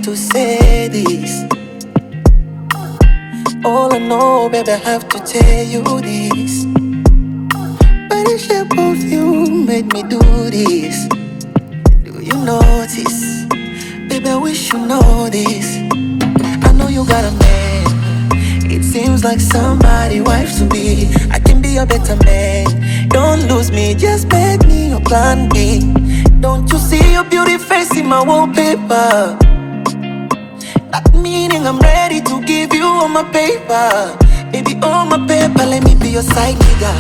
to say this. All I know, baby, I have to tell you this. By the shape of you made me do this. Do you notice? Baby, I wish you know this. I know you got a man. It seems like somebody wife to be. I can be a better man. Don't lose me, just make me your plan B. Don't you see your beauty face in my wallpaper? That meaning I'm ready to give you all my paper. Baby, all my paper, let me be your side nigga.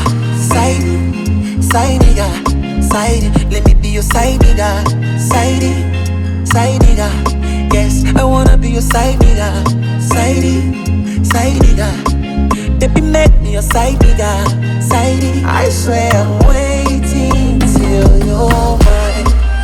Side nigga, side. Let me be your side nigga. Side nigga. Yes, I wanna be your side nigga. Side nigga. Baby, make me your side nigga. Side. I swear I'm waiting till you're mine.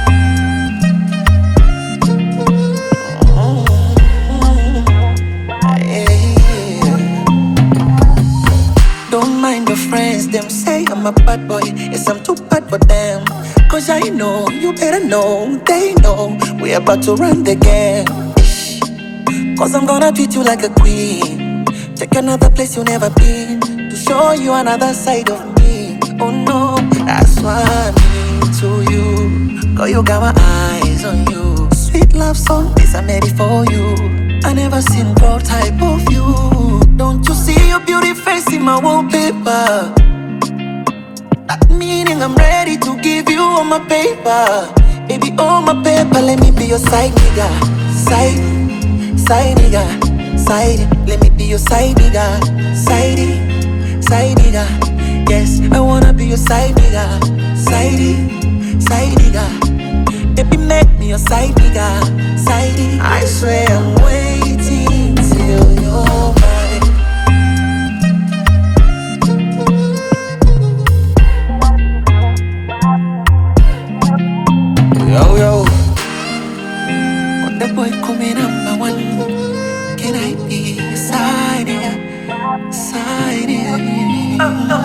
Don't mind your friends, them say I'm a bad boy. Yes, I'm too bad for them. Cause I know, you better know, they know we're about to run the game. Cause I'm gonna treat you like a queen. Take another place you've never been, to show you another side of me. Oh no, that's why I'm into you. Girl, you got my eyes on you. Sweet love song, this I'm ready for you. I never seen girl type of you. Don't you see your beauty face in my wallpaper? That meaning I'm ready to give you all my paper. Baby, all my paper, let me be your side nigga. Side nigga, side. Let me be your side nigga. Side nigga. Yes, I wanna be your side nigga. Side nigga. Baby, make me your side nigga. Side. I swear I'm waiting till you're mine. Yo, when the boy coming number one, can I be your side nigga? Side nigga.